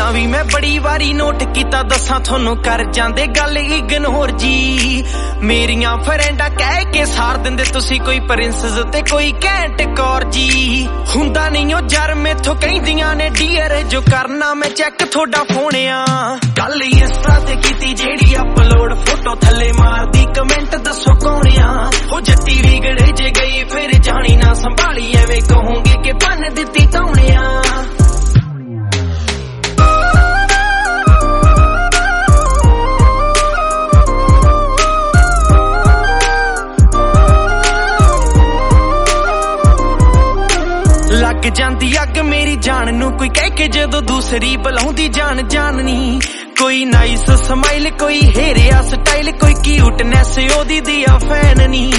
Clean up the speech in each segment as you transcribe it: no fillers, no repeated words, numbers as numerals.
ਪਹਿਲਾਂ ਵੀ ਮੈਂ ਬੜੀ ਵਾਰੀ ਨੋਟ ਕੀਤਾ, ਦੱਸਾਂ ਤੁਹਾਨੂੰ ਕਰ ਜਾਂਦੇ ਗੱਲ ਇਗਨੋਰ ਜੀ। ਮੇਰੀਆਂ ਫਰੈਂਡਾਂ ਕਹਿ ਕੇ ਸਾਰ ਦਿੰਦੇ ਤੁਸੀਂ ਕੋਈ ਪ੍ਰਿੰਸਸ ਤੇ ਕੋਈ ਘੈਂਟ ਕੌਰ ਜੀ। ਹੁੰਦਾ ਨਹੀਂ ਉਹ ਜਰ ਮੈਥੋਂ ਕਹਿੰਦੀਆਂ ਨੇ ਡੀਅਰ, ਜੋ ਕਰਨਾ ਮੈਂ ਚੈੱਕ ਤੁਹਾਡਾ ਫੋਨਿਆ। ਗੱਲ ਇੰਸਟਾ ਤੇ ਕੀਤੀ ਜਿਹੜੀ ਅਪਲੋਡ, ਫੋਟੋ ਥੱਲੇ ਮਾਰਦੀ ਕਮੈਂਟ ਦੱਸੋ ਕੌਣ ਆ। ਉਹ ਜੱਟੀ ਵਿਗੜੇ ਜੇ ਗਈ ਫਿਰ ਜਾਣੀ ਨਾ ਸੰਭਾਲੀ, ਐਵੇਂ ਕਹੂੰਗੇ ਕਿ ਬੰਨ ਦਿੱਤੀ ਤੌਣਿਆ। ਲੱਗ ਜਾਂਦੀ ਅੱਗ ਮੇਰੀ ਜਾਨ ਨੂੰ ਕੋਈ ਕਹਿ ਕੇ, ਜਦੋਂ ਦੂਸਰੀ ਬੁਲਾਉਂਦੀ ਜਾਨ ਜਾਨਨੀ। ਕੋਈ ਨਾਈਸ ਸਮਾਈਲ, ਕੋਈ ਹੇਰਿਆ ਸਟਾਈਲ, ਕੋਈ ਕਿਊਟਨੈਸ ਉਹਦੀ ਦੀ ਆ ਫੈਨ ਨੀ।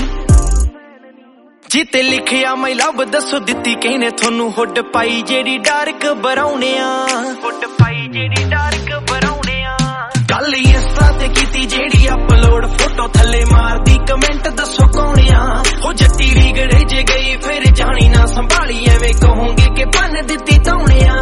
ਜਿੱਤੇ ਲਿਖਿਆ ਮਾਈ ਲਵ ਦੱਸੋ ਦਿੱਤੀ ਕਿਹਨੇ ਤੁਹਾਨੂੰ, ਹੁੱਡ ਪਾਈ ਜਿਹੜੀ ਡਾਰਕ ਬਰਾਉਣਿਆ। ਹੁੱਡ ਪਾਈ ਜਿਹੜੀ ਡਾਰਕ ਬਰਾਉਣਿਆ। ਗੱਲ ਇੰਸਟਾ ਤੇ ਕੀਤੀ ਜਿਹੜੀ ਅਪਲੋਡ, ਫੋਟੋ ਥੱਲੇ ਮਾਰਦੀ ਕਮੈਂਟ ਦੱਸੋ ਕੌਣ ਆ। ਉਹ ਜੱਟੀ ਵਿਗੜੇ ਜੇ ਗਈ ਫਿਰ ਜਾਣੀ ਨਾ ਸੰਭਾਲੀ, ਐਵੇਂ ਕਹੂੰਗੇ ਕਿ ਬੰਨ ਦਿੱਤੀ ਤੌਣਿਆ।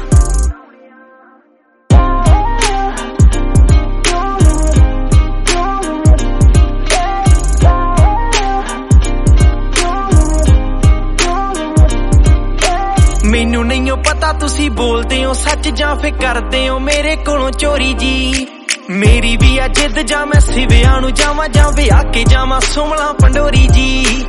ਮੈਨੂੰ ਨਹੀਂ ਪਤਾ ਤੁਸੀਂ ਬੋਲਦੇ ਹੋ ਸੱਚ ਜਾਂ ਫਿਰ ਕਰਦੇ ਹੋ ਮੇਰੇ ਕੋਲੋਂ ਚੋਰੀ ਜੀ। ਮੇਰੀ ਵੀ ਆ ਜਿੱਦ, ਜਾਂ ਮੈਂ ਸਿਵਿਆਂ ਨੂੰ ਜਾਵਾਂ ਜਾਂ ਵਿਆਹ ਕੇ ਜਾਵਾਂ ਸੁਮਲਾ ਪੰਡੋਰੀ ਜੀ।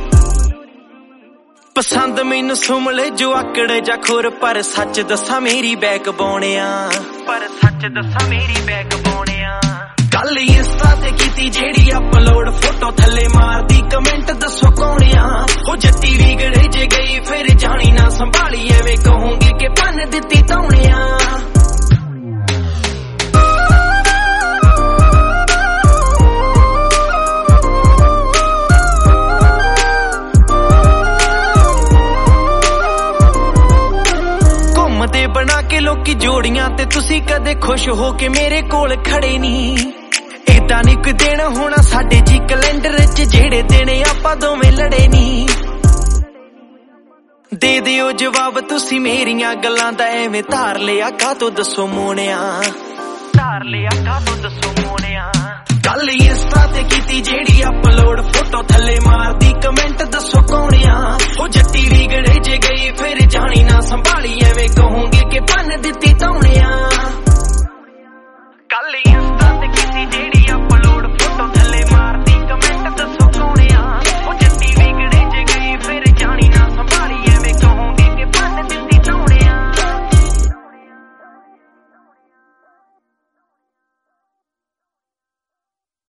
ਪਸੰਦ ਮੈਨੂੰ ਸੁਮਲੇ ਜੋ ਆਕੜ ਜਾਂ ਖੁਰ, ਪਰ ਸੱਚ ਦੱਸਾਂ ਮੇਰੀ ਬੈਕ ਬੋਣਿਆ। ਪਰ ਸੱਚ ਦੱਸਾਂ ਮੇਰੀ ਬੈਕ ਬੋਣਿਆ। ਗੱਲ ਇੰਸਟਾ ਤੇ ਕੀਤੀ ਜਿਹੜੀ ਅਪਲੋਡ, ਫੋਟੋ ਥੱਲੇ ਮਾਰਦੀ ਕਮੈਂਟ ਦੱਸੋ ਕੌਣ ਆ। ਉਹ ਜੱਟੀ ਵਿਗੜੇ ਜੇ ਗਈ ਫਿਰ ਜਾਣੀ ਨਾ ਸੰਭਾਲੀ, ਐਵੇਂ ਕਹੂੰਗੇ ਕਿ ਬੰਨ ਦਿੱਤੀ ਤੌਣਿਆ। ਘੁੰਮਦੇ ਬਣਾ ਕੇ ਲੋਕੀ ਜੋੜੀਆਂ ਤੇ ਤੁਸੀਂ ਕਦੇ ਖੁਸ਼ ਹੋ ਕੇ ਮੇਰੇ ਕੋਲ ਖੜੇ ਨਹੀਂ। ਏਦਾਂ ਨੀ ਕੋਈ ਦਿਨ ਹੋਣਾ ਸਾਡੇ ਜੀ ਕੈਲੰਡਰ 'ਚ ਜਿਹੜੇ ਦਿਨ ਆਪਾਂ ਦੋਵੇਂ ਲੜੇ ਨੀ। ਦੇ ਦਿਓ ਜਵਾਬ ਤੁਸੀਂ ਮੇਰੀਆਂ ਗੱਲਾਂ ਦਾ, ਐਵੇਂ ਧਾਰ ਲਿਆ ਕਾਹਤੋਂ ਦੱਸੋ ਮੋਣਿਆ। ਧਾਰ ਲਿਆ ਕਾਹਤੋਂ ਦੱਸੋ ਮੋਣਿਆ। ਗੱਲ ਇੰਸਟਾ ਤੇ ਕੀਤੀ ਜਿਹੜੀ ਅਪਲੋਡ, ਫੋਟੋ ਥੱਲੇ ਮਾਰਦੀ ਕਮੈਂਟ ਦੱਸੋ ਕੌਣ ਆ। ਉਹ ਜੱਟੀ ਵਿਗੜੇ ਜੇ ਗਈ ਫਿਰ ਜਾਣੀ ਨਾ ਸੰਭਾਲੀ, ਐਵੇਂ ਕਹੂੰਗੇ ਕਿ ਬੰਨ ਦਿੱਤੀ ਤੌਣਿਆ।